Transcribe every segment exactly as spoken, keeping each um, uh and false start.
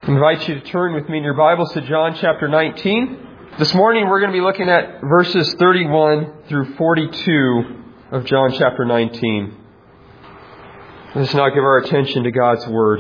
I invite you to turn with me in your Bibles to John chapter nineteen. This morning we're going to be looking at verses thirty-one through forty-two of John chapter nineteen. Let's now give our attention to God's Word.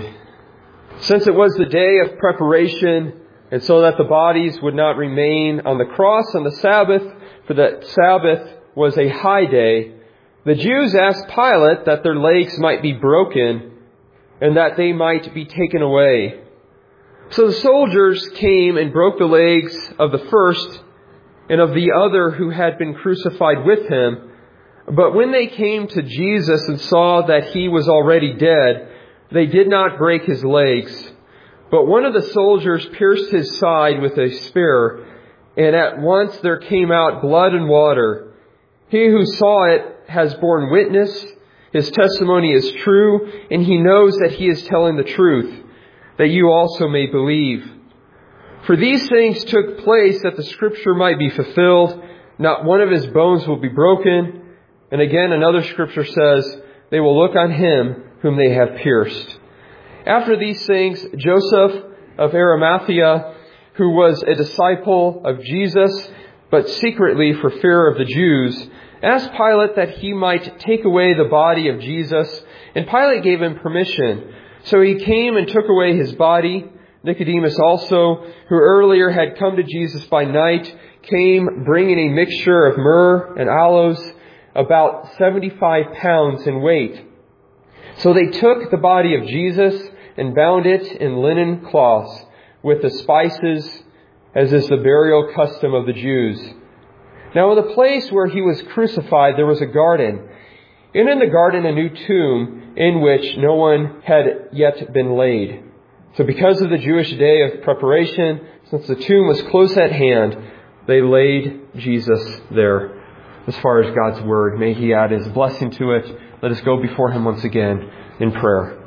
Since it was the day of preparation, and so that the bodies would not remain on the cross on the Sabbath, for that Sabbath was a high day, the Jews asked Pilate that their legs might be broken and that they might be taken away. So the soldiers came and broke the legs of the first and of the other who had been crucified with him. But when they came to Jesus and saw that he was already dead, they did not break his legs. But one of the soldiers pierced his side with a spear, and at once there came out blood and water. He who saw it has borne witness. His testimony is true, and he knows that he is telling the truth, that you also may believe. For these things took place that the Scripture might be fulfilled. Not one of his bones will be broken. And again, another Scripture says, they will look on him whom they have pierced. After these things, Joseph of Arimathea, who was a disciple of Jesus, but secretly for fear of the Jews, asked Pilate that he might take away the body of Jesus. And Pilate gave him permission. So he came and took away his body. Nicodemus also, who earlier had come to Jesus by night, came bringing a mixture of myrrh and aloes, about seventy-five pounds in weight. So they took the body of Jesus and bound it in linen cloths with the spices, as is the burial custom of the Jews. Now in the place where he was crucified there was a garden, and in the garden a new tomb, in which no one had yet been laid. So because of the Jewish day of preparation, since the tomb was close at hand, they laid Jesus there. As far as God's Word, may He add His blessing to it. Let us go before Him once again in prayer.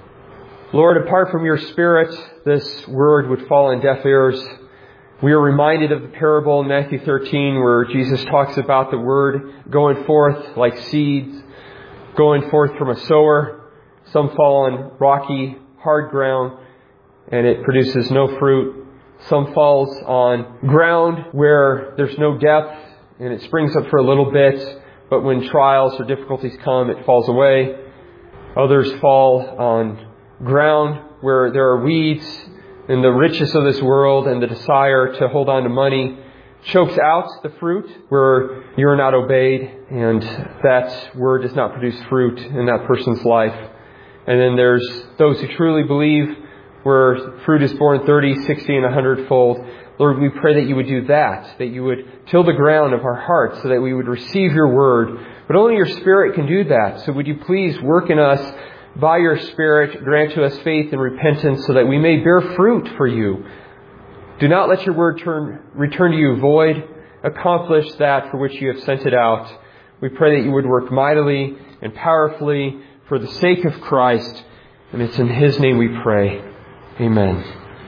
Lord, apart from Your Spirit, this Word would fall on deaf ears. We are reminded of the parable in Matthew thirteen where Jesus talks about the Word going forth like seeds, going forth from a sower. Some fall on rocky, hard ground, and it produces no fruit. Some falls on ground where there's no depth, and it springs up for a little bit, but when trials or difficulties come, it falls away. Others fall on ground where there are weeds, and the riches of this world and the desire to hold on to money chokes out the fruit where you're not obeyed, and that word does not produce fruit in that person's life. And then there's those who truly believe where fruit is born thirty, sixty, and a hundredfold. Lord, we pray that you would do that, that you would till the ground of our hearts so that we would receive your word. But only your Spirit can do that. So would you please work in us by your Spirit, grant to us faith and repentance so that we may bear fruit for you. Do not let your word turn, return to you void. Accomplish that for which you have sent it out. We pray that you would work mightily and powerfully for the sake of Christ. And it's in His name we pray. Amen.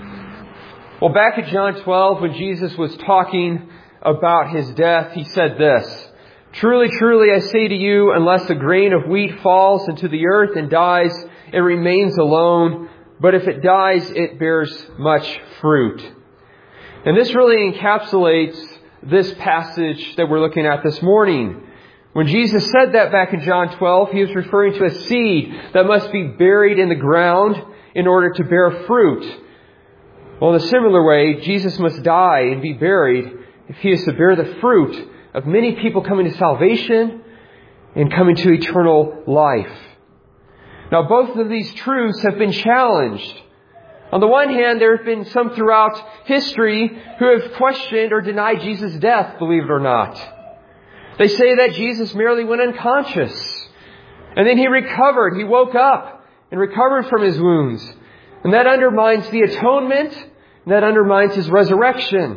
Well, back at John twelve, when Jesus was talking about His death, He said this, Truly, truly, I say to you, unless a grain of wheat falls into the earth and dies, it remains alone. But if it dies, it bears much fruit. And this really encapsulates this passage that we're looking at this morning. When Jesus said that back in John twelve, He was referring to a seed that must be buried in the ground in order to bear fruit. Well, in a similar way, Jesus must die and be buried if He is to bear the fruit of many people coming to salvation and coming to eternal life. Now, both of these truths have been challenged. On the one hand, there have been some throughout history who have questioned or denied Jesus' death, believe it or not. They say that Jesus merely went unconscious. And then He recovered. He woke up and recovered from His wounds. And that undermines the atonement. And that undermines His resurrection.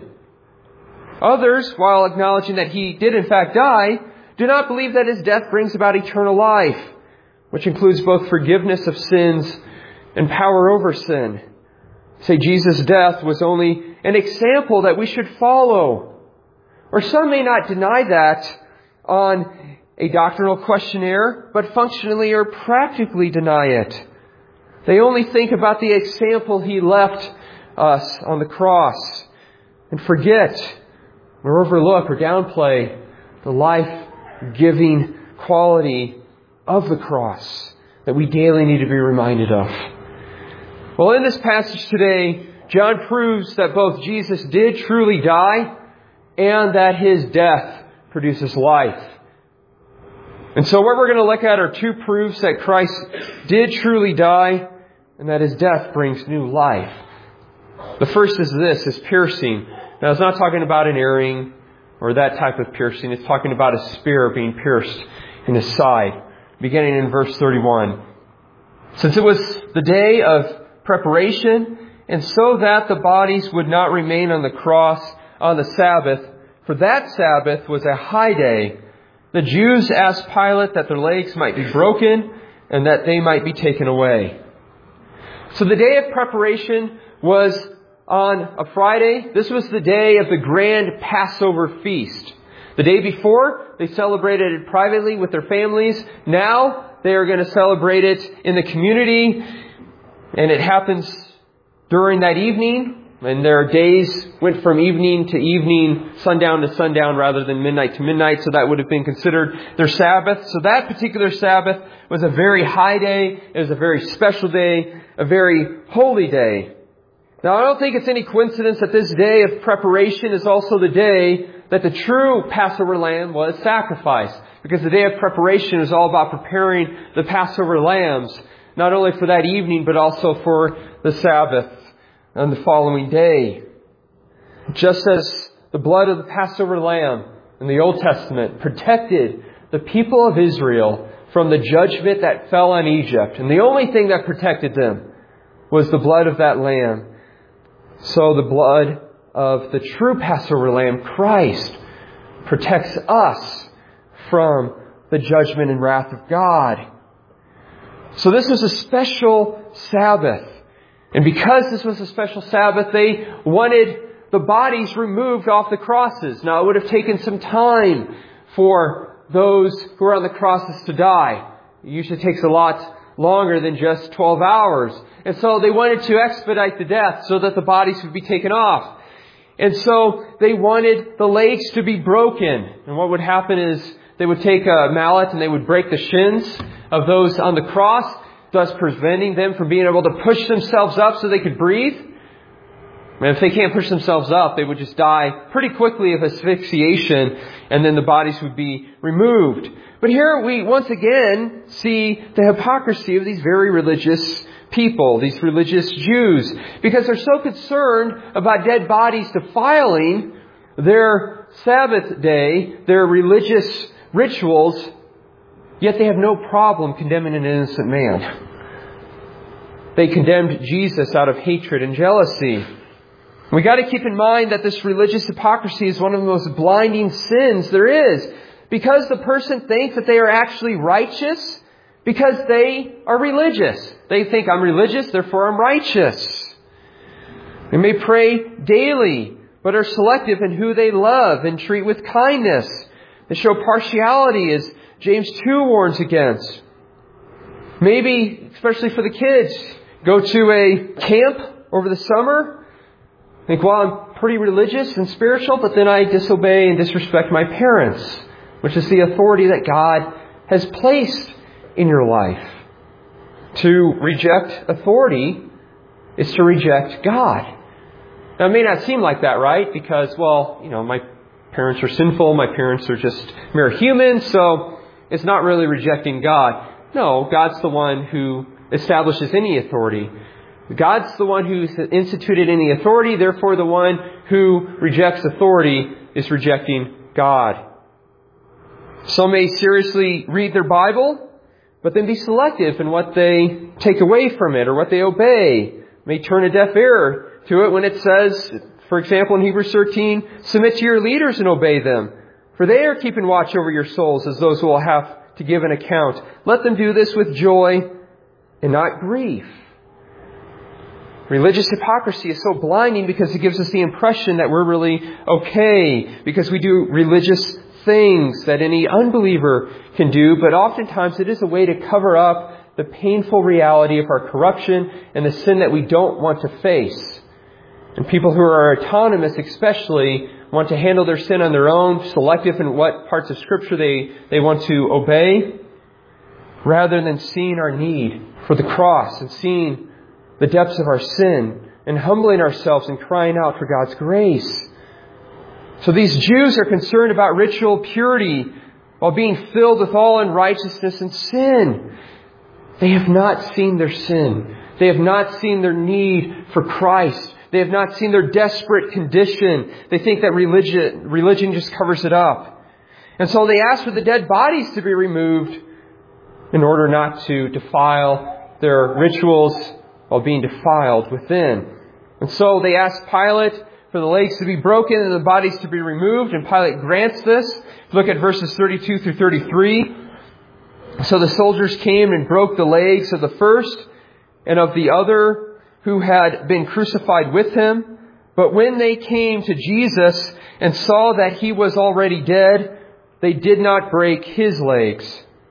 Others, while acknowledging that He did in fact die, do not believe that His death brings about eternal life, which includes both forgiveness of sins and power over sin. Say Jesus' death was only an example that we should follow. Or some may not deny that on a doctrinal questionnaire, but functionally or practically deny it. They only think about the example He left us on the cross and forget or overlook or downplay the life-giving quality of the cross that we daily need to be reminded of. Well, in this passage today, John proves that both Jesus did truly die and that His death produces life. And so what we're going to look at are two proofs that Christ did truly die and that His death brings new life. The first is this, is piercing. Now, it's not talking about an earring or that type of piercing. It's talking about a spear being pierced in His side, beginning in verse thirty-one. Since it was the day of preparation, and so that the bodies would not remain on the cross on the Sabbath, for that Sabbath was a high day, the Jews asked Pilate that their legs might be broken and that they might be taken away. So the day of preparation was on a Friday. This was the day of the grand Passover feast. The day before, they celebrated it privately with their families. Now, they are going to celebrate it in the community. And it happens during that evening. And their days went from evening to evening, sundown to sundown, rather than midnight to midnight. So that would have been considered their Sabbath. So that particular Sabbath was a very high day. It was a very special day, a very holy day. Now, I don't think it's any coincidence that this day of preparation is also the day that the true Passover lamb was sacrificed. Because the day of preparation is all about preparing the Passover lambs, not only for that evening, but also for the Sabbath on the following day. Just as the blood of the Passover lamb in the Old Testament protected the people of Israel from the judgment that fell on Egypt, and the only thing that protected them was the blood of that lamb, so the blood of the true Passover lamb, Christ, protects us from the judgment and wrath of God. So this was a special Sabbath. And because this was a special Sabbath, they wanted the bodies removed off the crosses. Now, it would have taken some time for those who are on the crosses to die. It usually takes a lot longer than just twelve hours. And so they wanted to expedite the death so that the bodies would be taken off. And so they wanted the legs to be broken. And what would happen is they would take a mallet and they would break the shins of those on the cross, thus preventing them from being able to push themselves up so they could breathe. And if they can't push themselves up, they would just die pretty quickly of asphyxiation, and then the bodies would be removed. But here we once again see the hypocrisy of these very religious people, these religious Jews, because they're so concerned about dead bodies defiling their Sabbath day, their religious rituals, yet they have no problem condemning an innocent man. They condemned Jesus out of hatred and jealousy. We got to keep in mind that this religious hypocrisy is one of the most blinding sins there is, because the person thinks that they are actually righteous because they are religious. They think, I'm religious, therefore I'm righteous. They may pray daily, but are selective in who they love and treat with kindness. They show partiality, as James two warns against. Maybe, especially for the kids, go to a camp over the summer. Think, well, I'm pretty religious and spiritual, but then I disobey and disrespect my parents, which is the authority that God has placed in your life. To reject authority is to reject God. Now, it may not seem like that, right? Because, well, you know, my parents are sinful, my parents are just mere humans, so it's not really rejecting God. No, God's the one who establishes any authority. God's the one who instituted any authority, therefore the one who rejects authority is rejecting God. Some may seriously read their Bible, but then be selective in what they take away from it or what they obey. May turn a deaf ear to it when it says, for example, in Hebrews thirteen, submit to your leaders and obey them, for they are keeping watch over your souls as those who will have to give an account. Let them do this with joy and not grief. Religious hypocrisy is so blinding because it gives us the impression that we're really okay because we do religious things that any unbeliever can do, but oftentimes it is a way to cover up the painful reality of our corruption and the sin that we don't want to face. And people who are autonomous especially want to handle their sin on their own, selective in what parts of Scripture they, they want to obey, rather than seeing our need for the cross and seeing the depths of our sin and humbling ourselves and crying out for God's grace. So these Jews are concerned about ritual purity while being filled with all unrighteousness and sin. They have not seen their sin. They have not seen their need for Christ. They have not seen their desperate condition. They think that religion, religion just covers it up. And so they ask for the dead bodies to be removed in order not to defile their rituals while being defiled within. And so they ask Pilate for the legs to be broken and the bodies to be removed, and Pilate grants this. Look at verses thirty-two through thirty-three. So the soldiers came and broke the legs of the first and of the other who had been crucified with him. But when they came to Jesus and saw that he was already dead, they did not break his legs.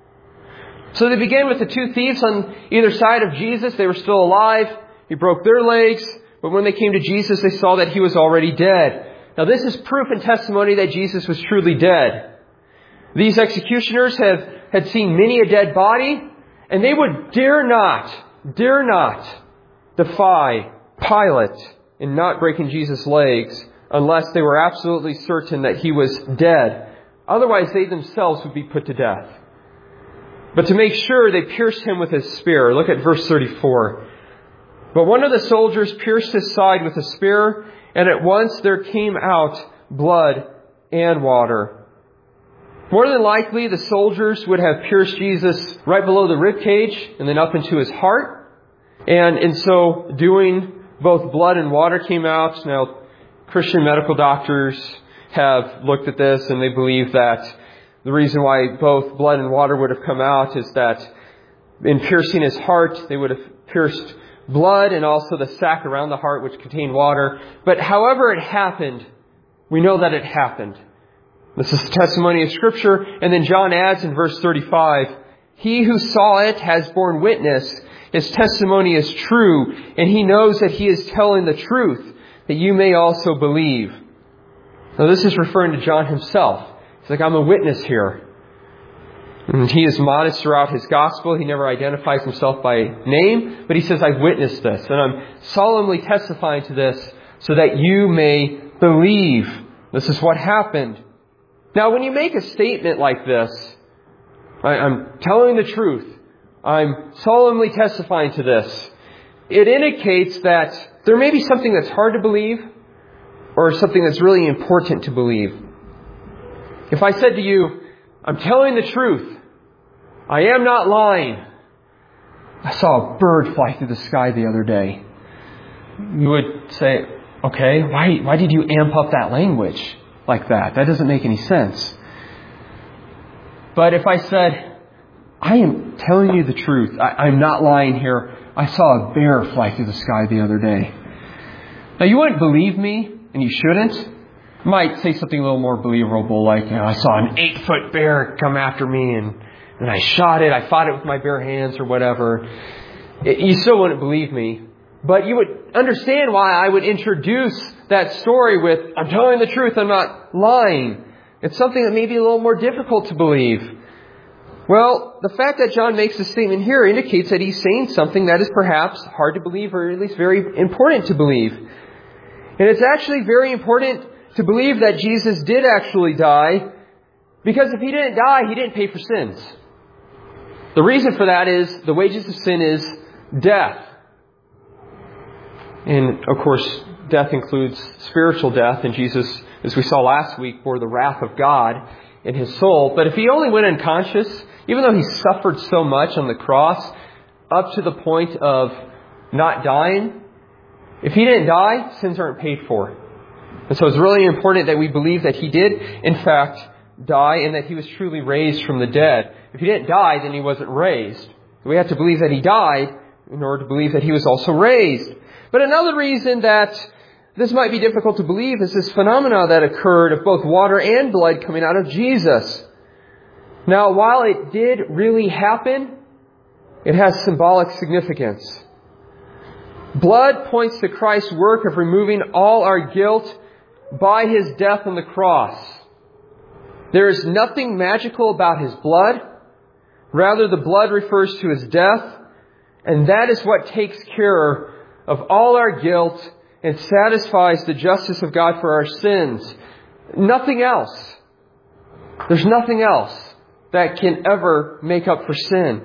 So they began with the two thieves on either side of Jesus. They were still alive. He broke their legs. But when they came to Jesus, they saw that he was already dead. Now this is proof and testimony that Jesus was truly dead. These executioners have had seen many a dead body, and they would dare not, dare not defy Pilate in not breaking Jesus' legs unless they were absolutely certain that he was dead. Otherwise, they themselves would be put to death. But to make sure, they pierced him with a spear. Look at verse thirty-four. But one of the soldiers pierced his side with a spear, and at once there came out blood and water. More than likely, the soldiers would have pierced Jesus right below the ribcage and then up into his heart. And in so doing, both blood and water came out. Now, Christian medical doctors have looked at this, and they believe that the reason why both blood and water would have come out is that in piercing his heart, they would have pierced blood and also the sac around the heart, which contained water. But however it happened, we know that it happened. This is the testimony of Scripture. And then John adds in verse thirty-five, he who saw it has borne witness. His testimony is true, and he knows that he is telling the truth, that you may also believe. Now this is referring to John himself. He's like, I'm a witness here. And he is modest throughout his gospel. He never identifies himself by name, but he says, I've witnessed this, and I'm solemnly testifying to this so that you may believe. This is what happened. Now, when you make a statement like this, I, I'm telling the truth, I'm solemnly testifying to this, it indicates that there may be something that's hard to believe or something that's really important to believe. If I said to you, I'm telling the truth, I am not lying, I saw a bird fly through the sky the other day, you would say, okay, why, why did you amp up that language like that? That doesn't make any sense. But if I said, I am telling you the truth, I, I'm not lying here, I saw a bear fly through the sky the other day. Now you wouldn't believe me, and you shouldn't. You might say something a little more believable, like, you know, I saw an eight-foot bear come after me, and, and I shot it, I fought it with my bare hands, or whatever. It, you still wouldn't believe me. But you would understand why I would introduce that story with, I'm telling the truth, I'm not lying. It's something that may be a little more difficult to believe. Well, the fact that John makes this statement here indicates that he's saying something that is perhaps hard to believe, or at least very important to believe. And it's actually very important to believe that Jesus did actually die, because if he didn't die, he didn't pay for sins. The reason for that is the wages of sin is death. And of course, death includes spiritual death, and Jesus, as we saw last week, bore the wrath of God in his soul. But if he only went unconscious, even though he suffered so much on the cross, up to the point of not dying, if he didn't die, sins aren't paid for. And so it's really important that we believe that he did, in fact, die, and that he was truly raised from the dead. If he didn't die, then he wasn't raised. We have to believe that he died in order to believe that he was also raised. But another reason that this might be difficult to believe is this phenomena that occurred of both water and blood coming out of Jesus. Now, while it did really happen, it has symbolic significance. Blood points to Christ's work of removing all our guilt by His death on the cross. There is nothing magical about His blood. Rather, the blood refers to His death, and that is what takes care of all our guilt and satisfies the justice of God for our sins. Nothing else. There's nothing else that can ever make up for sin.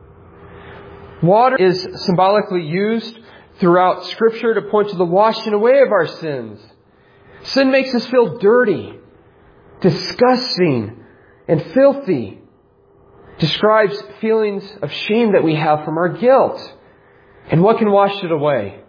Water is symbolically used throughout Scripture to point to the washing away of our sins. Sin makes us feel dirty, disgusting, and filthy. Describes feelings of shame that we have from our guilt. And what can wash it away?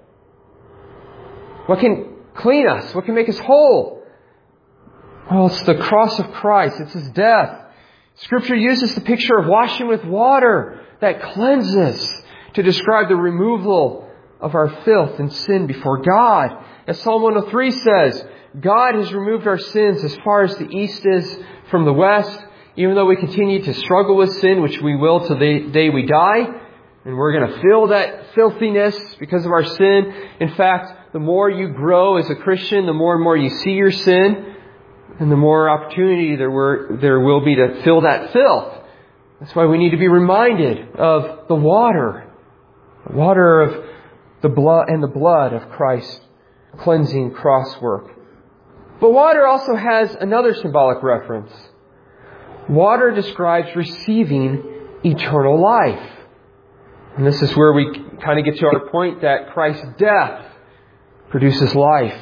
What can clean us? What can make us whole? Well, it's the cross of Christ. It's His death. Scripture uses the picture of washing with water that cleanses to describe the removal of our filth and sin before God. As Psalm one oh three says, God has removed our sins as far as the east is from the west. Even though we continue to struggle with sin, which we will till the day we die, and we're going to feel that filthiness because of our sin. In fact, the more you grow as a Christian, the more and more you see your sin, and the more opportunity there were there will be to fill that filth. That's why we need to be reminded of the water, the water of the blood and the blood of Christ's cleansing cross work. But water also has another symbolic reference. Water describes receiving eternal life. And this is where we kind of get to our point that Christ's death produces life.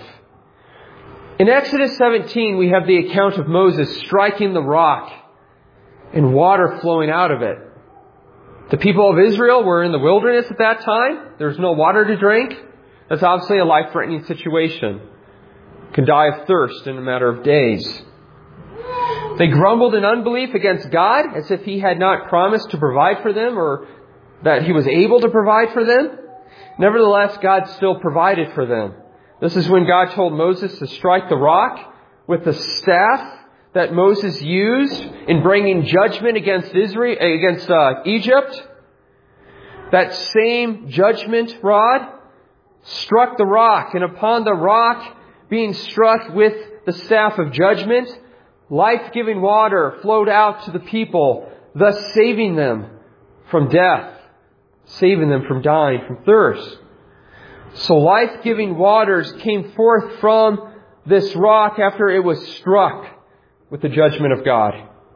In Exodus seventeen, we have the account of Moses striking the rock and water flowing out of it. The people of Israel were in the wilderness at that time. There was no water to drink. That's obviously a life-threatening situation. Can die of thirst in a matter of days. They grumbled in unbelief against God as if He had not promised to provide for them or that He was able to provide for them. Nevertheless, God still provided for them. This is when God told Moses to strike the rock with the staff that Moses used in bringing judgment against Israel, against uh, Egypt. That same judgment rod struck the rock, and upon the rock being struck with the staff of judgment, life-giving water flowed out to the people, thus saving them from death, saving them from dying from thirst. So life-giving waters came forth from this rock after it was struck with the judgment of God.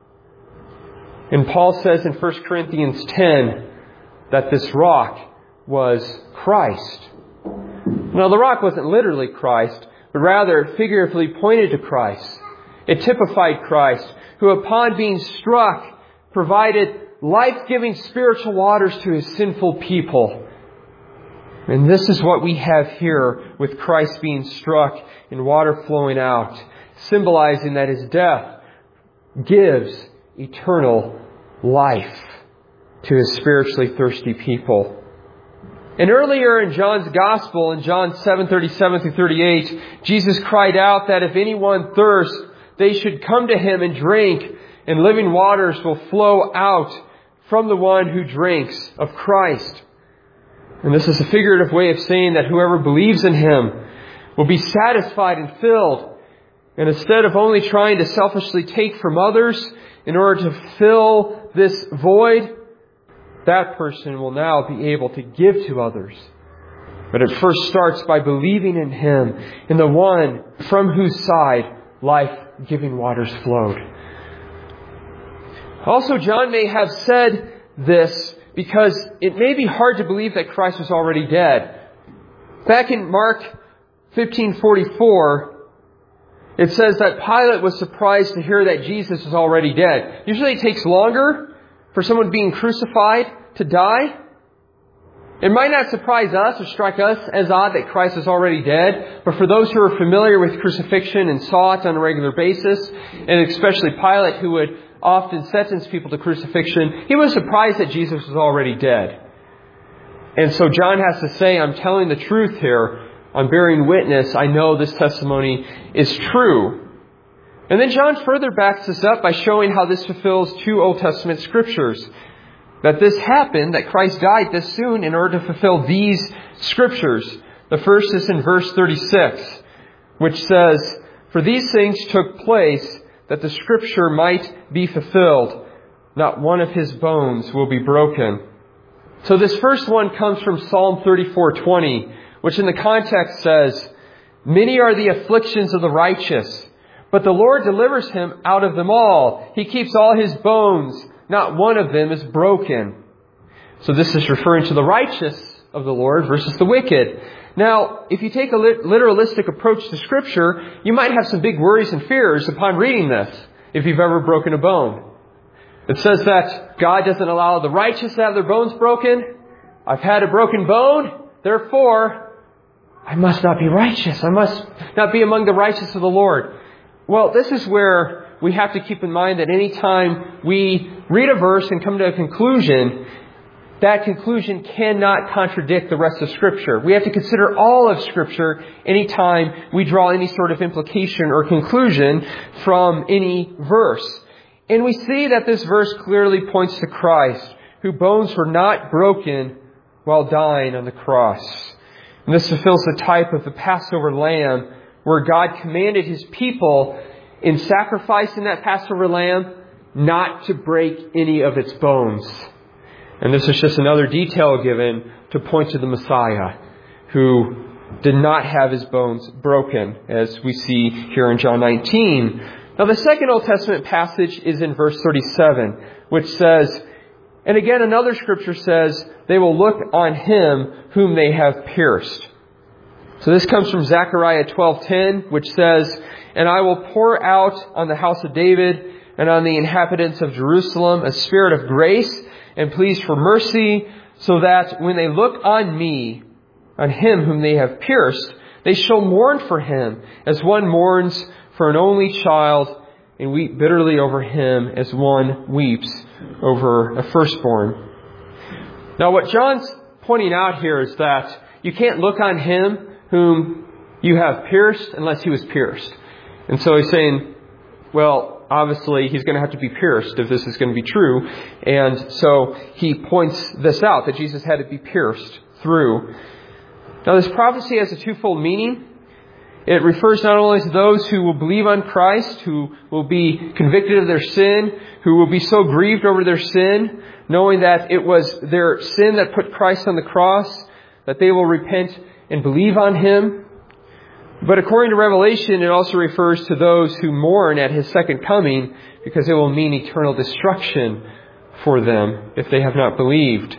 And Paul says in First Corinthians ten that this rock was Christ. Now the rock wasn't literally Christ, but rather it figuratively pointed to Christ. It typified Christ, who upon being struck provided life-giving spiritual waters to His sinful people. And this is what we have here with Christ being struck and water flowing out, symbolizing that His death gives eternal life to His spiritually thirsty people. And earlier in John's Gospel, in John seven thirty-seven through thirty-eight, Jesus cried out that if anyone thirsts, they should come to Him and drink, and living waters will flow out from the one who drinks of Christ. And this is a figurative way of saying that whoever believes in Him will be satisfied and filled. And instead of only trying to selfishly take from others in order to fill this void, that person will now be able to give to others. But it first starts by believing in Him, in the one from whose side life-giving waters flowed. Also, John may have said this because it may be hard to believe that Christ was already dead. Back in Mark fifteen forty-four, it says that Pilate was surprised to hear that Jesus was already dead. Usually it takes longer for someone being crucified to die. It might not surprise us or strike us as odd that Christ is already dead, but for those who are familiar with crucifixion and saw it on a regular basis, and especially Pilate, who would often sentence people to crucifixion, he was surprised that Jesus was already dead. And so John has to say, I'm telling the truth here. I'm bearing witness. I know this testimony is true. And then John further backs this up by showing how this fulfills two Old Testament scriptures. That this happened, that Christ died this soon in order to fulfill these Scriptures. The first is in verse thirty-six, which says, "For these things took place that the Scripture might be fulfilled. Not one of his bones will be broken." So this first one comes from Psalm thirty-four twenty, which in the context says, "Many are the afflictions of the righteous, but the Lord delivers him out of them all. He keeps all his bones. Not one of them is broken." So this is referring to the righteous of the Lord versus the wicked. Now, if you take a literalistic approach to Scripture, you might have some big worries and fears upon reading this, if you've ever broken a bone. It says that God doesn't allow the righteous to have their bones broken. I've had a broken bone, therefore, I must not be righteous. I must not be among the righteous of the Lord. Well, this is where we have to keep in mind that any time we read a verse and come to a conclusion, that conclusion cannot contradict the rest of Scripture. We have to consider all of Scripture anytime we draw any sort of implication or conclusion from any verse. And we see that this verse clearly points to Christ, whose bones were not broken while dying on the cross. And this fulfills the type of the Passover lamb, where God commanded His people in sacrificing that Passover lamb not to break any of its bones. And this is just another detail given to point to the Messiah, who did not have his bones broken, as we see here in John nineteen. Now, the second Old Testament passage is in verse thirty-seven, which says, "And again another Scripture says, they will look on Him whom they have pierced." So this comes from Zechariah twelve ten, which says, "And I will pour out on the house of David and on the inhabitants of Jerusalem a spirit of grace and pleas for mercy, so that when they look on me, on Him whom they have pierced, they shall mourn for Him as one mourns for an only child, and weep bitterly over him as one weeps over a firstborn." Now, what John's pointing out here is that you can't look on Him whom you have pierced unless He was pierced. And so he's saying, well, obviously He's going to have to be pierced if this is going to be true. And so he points this out, that Jesus had to be pierced through. Now, this prophecy has a twofold meaning. It refers not only to those who will believe on Christ, who will be convicted of their sin, who will be so grieved over their sin, knowing that it was their sin that put Christ on the cross, that they will repent and believe on Him. But according to Revelation, it also refers to those who mourn at His second coming, because it will mean eternal destruction for them if they have not believed.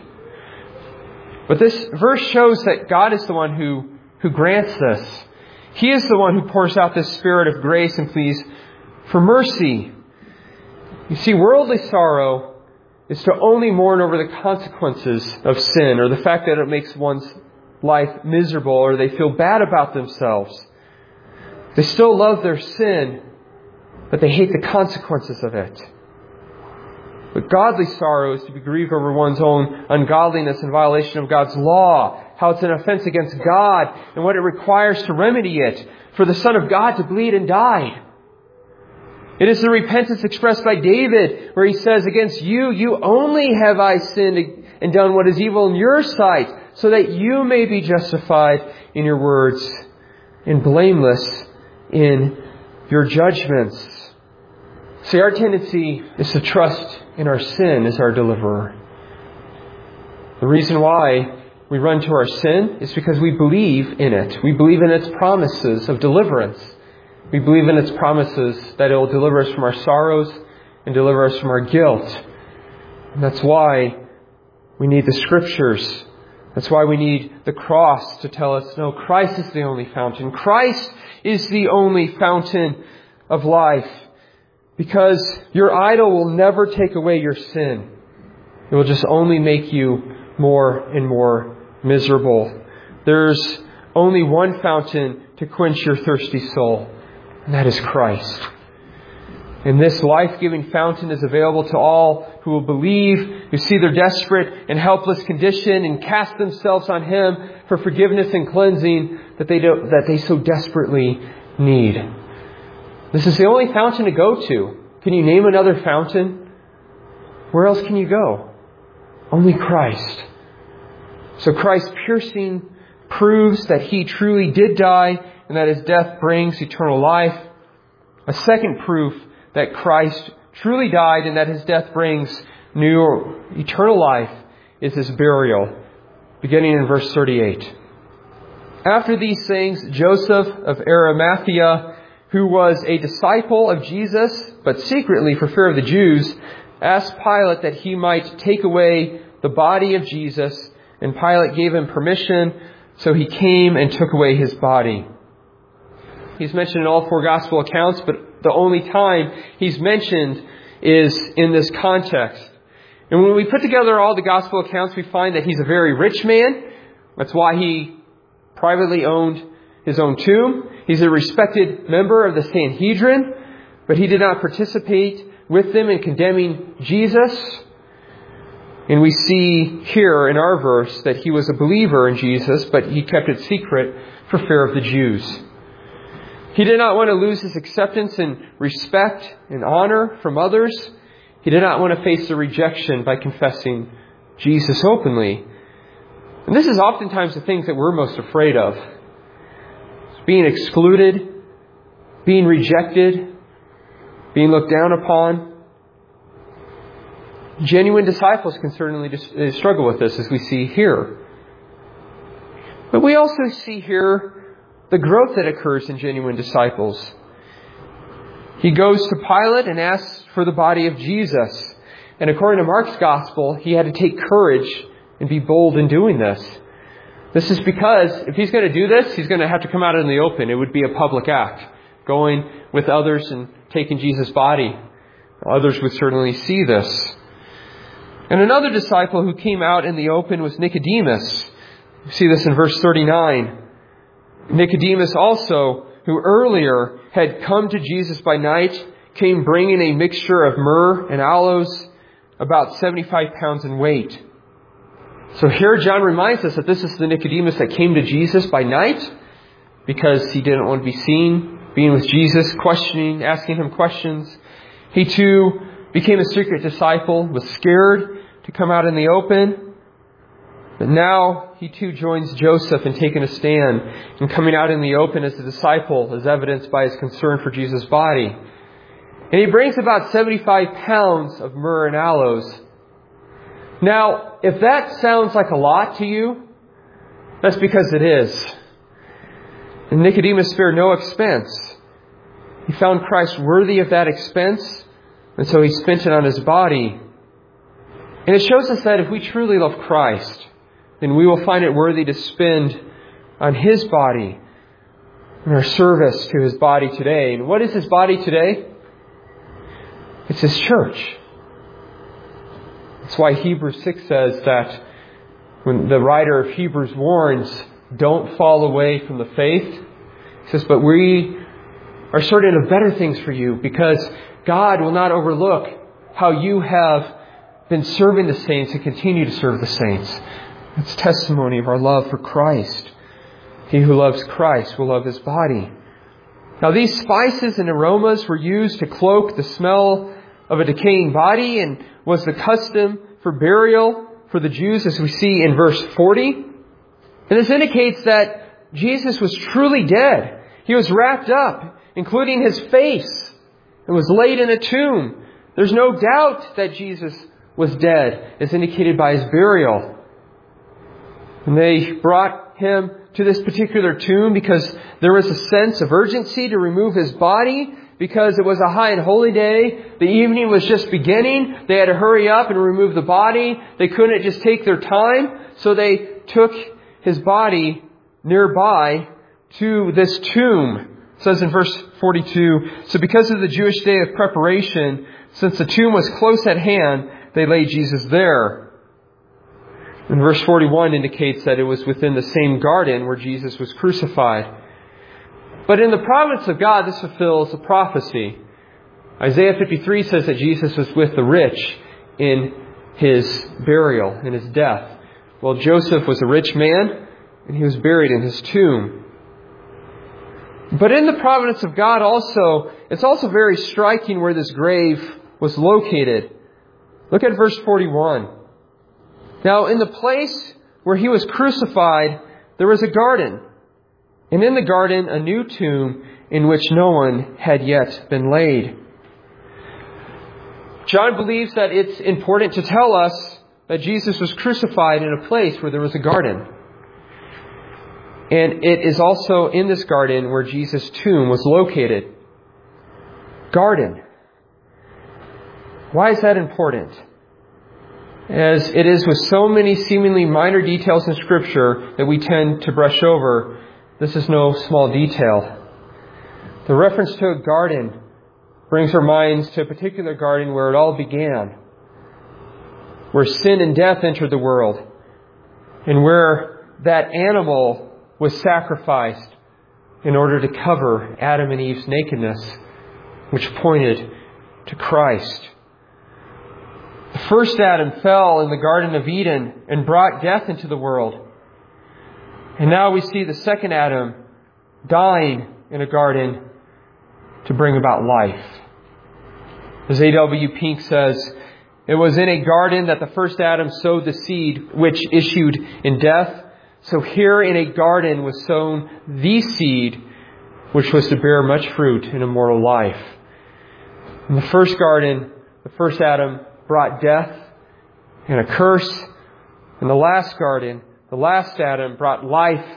But this verse shows that God is the one who, who grants this. He is the one who pours out this spirit of grace and pleas for mercy. You see, worldly sorrow is to only mourn over the consequences of sin, or the fact that it makes one's life miserable, or they feel bad about themselves. They still love their sin, but they hate the consequences of it. But godly sorrow is to be grieved over one's own ungodliness and violation of God's law, how it's an offense against God, and what it requires to remedy it, for the Son of God to bleed and die. It is the repentance expressed by David, where he says, "Against you, you only have I sinned and done what is evil in your sight, so that you may be justified in your words and blameless in your judgments." See, our tendency is to trust in our sin as our deliverer. The reason why we run to our sin is because we believe in it. We believe in its promises of deliverance. We believe in its promises that it will deliver us from our sorrows and deliver us from our guilt. And that's why we need the Scriptures. That's why we need the cross to tell us, no, Christ is the only fountain. Christ is the only fountain of life. Because your idol will never take away your sin. It will just only make you more and more miserable. There's only one fountain to quench your thirsty soul, and that is Christ. And this life-giving fountain is available to all who will believe, who see their desperate and helpless condition and cast themselves on Him for forgiveness and cleansing that they do, that they so desperately need. This is the only fountain to go to. Can you name another fountain? Where else can you go? Only Christ. So Christ's piercing proves that He truly did die and that His death brings eternal life. A second proof that Christ truly died and that His death brings new eternal life is His burial, beginning in verse thirty-eight. After these things, Joseph of Arimathea, who was a disciple of Jesus, but secretly for fear of the Jews, asked Pilate that he might take away the body of Jesus, and Pilate gave him permission, so he came and took away His body. He's mentioned in all four gospel accounts, but the only time He's mentioned is in this context. And when we put together all the gospel accounts, we find that He's a very rich man. That's why He privately owned His own tomb. He's a respected member of the Sanhedrin, but He did not participate with them in condemning Jesus. And we see here in our verse that He was a believer in Jesus, but He kept it secret for fear of the Jews. He did not want to lose His acceptance and respect and honor from others. He did not want to face the rejection by confessing Jesus openly. And this is oftentimes the things that we're most afraid of. Being excluded, being rejected, being looked down upon. Genuine disciples can certainly struggle with this, as we see here. But we also see here the growth that occurs in genuine disciples. He goes to Pilate and asks for the body of Jesus. And according to Mark's gospel, he had to take courage and be bold in doing this. This is because if he's going to do this, he's going to have to come out in the open. It would be a public act, going with others and taking Jesus' body. Others would certainly see this. And another disciple who came out in the open was Nicodemus. You see this in verse thirty-nine. Nicodemus also, who earlier had come to Jesus by night, came bringing a mixture of myrrh and aloes, about seventy-five pounds in weight. So here John reminds us that this is the Nicodemus that came to Jesus by night because he didn't want to be seen being with Jesus, questioning, asking Him questions. He too became a secret disciple, was scared to come out in the open. But now he too joins Joseph in taking a stand and coming out in the open as a disciple, as evidenced by his concern for Jesus' body. And he brings about seventy-five pounds of myrrh and aloes. Now, if that sounds like a lot to you, that's because it is. And Nicodemus spared no expense. He found Christ worthy of that expense, and so he spent it on His body. And it shows us that if we truly love Christ, then we will find it worthy to spend on His body in our service to His body today. And what is His body today? It's His church. That's why Hebrews six says that when the writer of Hebrews warns, don't fall away from the faith. He says, but we are certain of better things for you, because God will not overlook how you have been serving the saints and continue to serve the saints. It's testimony of our love for Christ. He who loves Christ will love His body. Now these spices and aromas were used to cloak the smell of a decaying body and was the custom for burial for the Jews, as we see in verse forty. And this indicates that Jesus was truly dead. He was wrapped up, including His face, and was laid in a tomb. There's no doubt that Jesus was dead, as indicated by His burial. And they brought Him to this particular tomb because there was a sense of urgency to remove His body, because it was a high and holy day. The evening was just beginning. They had to hurry up and remove the body. They couldn't just take their time. So they took His body nearby to this tomb. It says in verse forty-two, so because of the Jewish day of preparation, since the tomb was close at hand, they laid Jesus there. And verse forty-one indicates that it was within the same garden where Jesus was crucified. But in the providence of God, this fulfills a prophecy. Isaiah fifty-three says that Jesus was with the rich in His burial, in His death. Well, Joseph was a rich man, and he was buried in his tomb. But in the providence of God also, it's also very striking where this grave was located. Look at verse forty-one. Now, in the place where He was crucified, there was a garden, and in the garden a new tomb in which no one had yet been laid. John believes that it's important to tell us that Jesus was crucified in a place where there was a garden. And it is also in this garden where Jesus' tomb was located. Garden. Why is that important? As it is with so many seemingly minor details in Scripture that we tend to brush over, this is no small detail. The reference to a garden brings our minds to a particular garden where it all began, where sin and death entered the world, and where that animal was sacrificed in order to cover Adam and Eve's nakedness, which pointed to Christ. The first Adam fell in the Garden of Eden and brought death into the world. And now we see the second Adam dying in a garden to bring about life. As A W Pink says, it was in a garden that the first Adam sowed the seed which issued in death. So here in a garden was sown the seed which was to bear much fruit in immortal life. In the first garden, the first Adam brought death and a curse. In the last garden, the last Adam brought life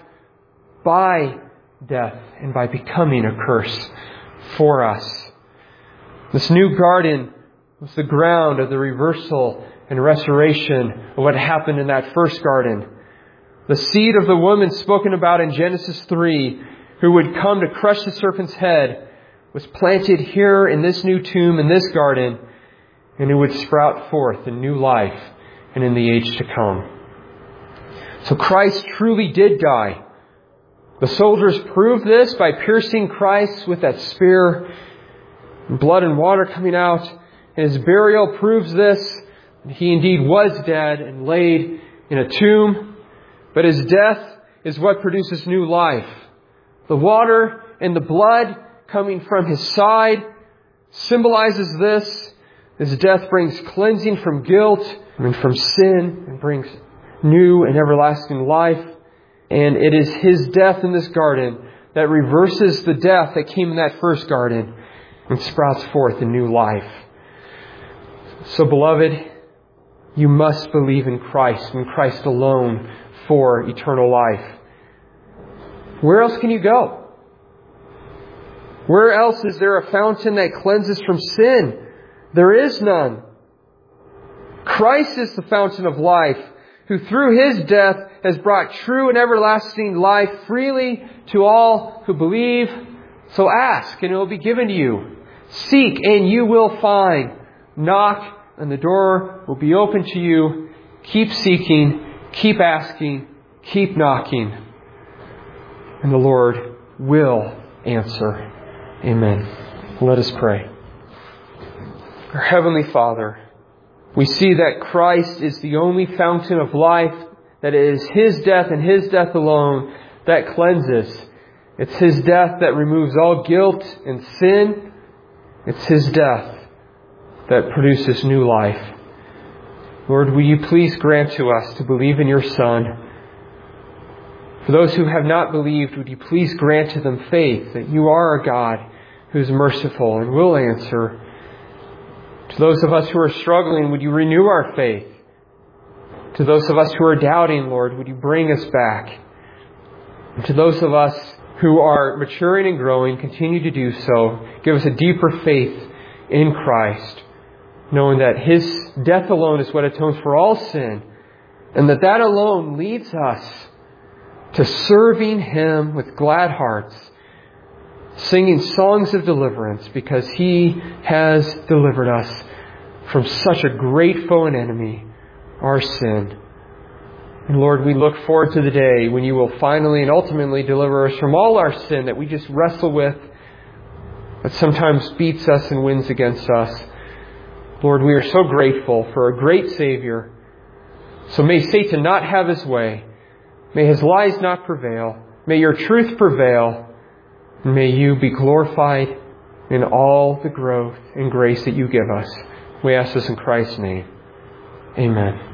by death and by becoming a curse for us. This new garden was the ground of the reversal and restoration of what happened in that first garden. The seed of the woman spoken about in Genesis three, who would come to crush the serpent's head, was planted here in this new tomb, in this garden, and it would sprout forth in new life and in the age to come. So Christ truly did die. The soldiers proved this by piercing Christ with that spear, and blood and water coming out. And his burial proves this. He indeed was dead and laid in a tomb. But his death is what produces new life. The water and the blood coming from his side symbolizes this. His death brings cleansing from guilt and from sin and brings new and everlasting life. And it is his death in this garden that reverses the death that came in that first garden and sprouts forth a new life. So, beloved, you must believe in Christ and Christ alone for eternal life. Where else can you go? Where else is there a fountain that cleanses from sin? There is none. Christ is the fountain of life, who through his death has brought true and everlasting life freely to all who believe. So ask, and it will be given to you. Seek, and you will find. Knock, and the door will be open to you. Keep seeking, keep asking, keep knocking. And the Lord will answer. Amen. Let us pray. Our Heavenly Father, we see that Christ is the only fountain of life, that it is his death and his death alone that cleanses. It's his death that removes all guilt and sin. It's his death that produces new life. Lord, will you please grant to us to believe in your Son? For those who have not believed, would you please grant to them faith that you are a God who is merciful and will answer. To those of us who are struggling, would you renew our faith? To those of us who are doubting, Lord, would you bring us back? And to those of us who are maturing and growing, continue to do so. Give us a deeper faith in Christ, knowing that his death alone is what atones for all sin, and that that alone leads us to serving him with glad hearts, singing songs of deliverance, because he has delivered us from such a great foe and enemy, our sin. And Lord, we look forward to the day when you will finally and ultimately deliver us from all our sin that we just wrestle with, that sometimes beats us and wins against us. Lord, we are so grateful for a great Savior. So may Satan not have his way. May his lies not prevail. May your truth prevail. And may you be glorified in all the growth and grace that you give us. We ask this in Christ's name. Amen.